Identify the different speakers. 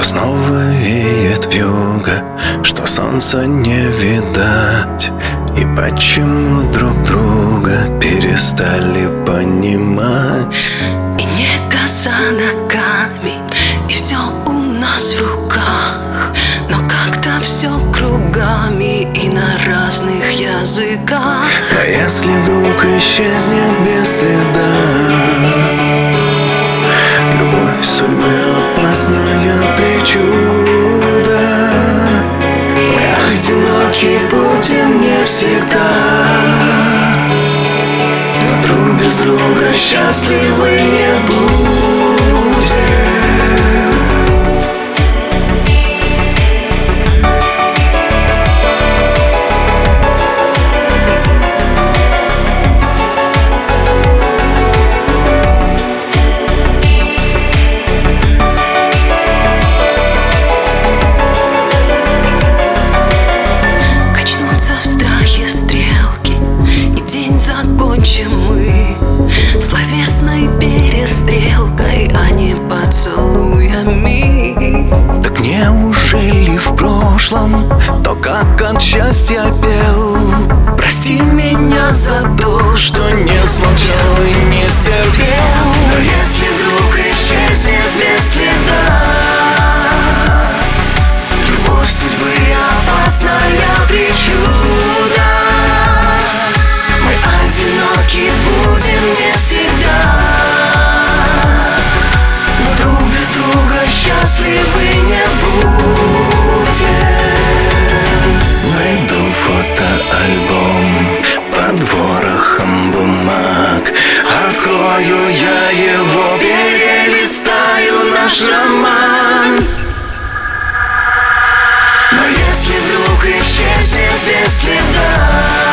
Speaker 1: Что снова веет вьюга, что солнца не видать. И почему друг друга перестали понимать.
Speaker 2: И не коса ногами, и все у нас в руках, но как-то все кругами и на разных языках.
Speaker 1: А если вдруг исчезнет без следа любовь судьбы, опасная причуда, мы одиноки будем не всегда, но друг без друга счастливы не будем.
Speaker 2: Мы словесной перестрелкой, а не поцелуями.
Speaker 1: Так неужели в прошлом то, как от счастья пел?
Speaker 2: Прости меня за то, что не смолчал и не стерпел. Но если вдруг исчезнет без следа любовь судьбы, опасная причуда, мы одиноки будем не всегда, но друг без друга счастливы не будем.
Speaker 1: Найду фотоальбом под ворохом бумаг, открою я его, перелистаю наш роман.
Speaker 2: Но если вдруг исчезнет без следа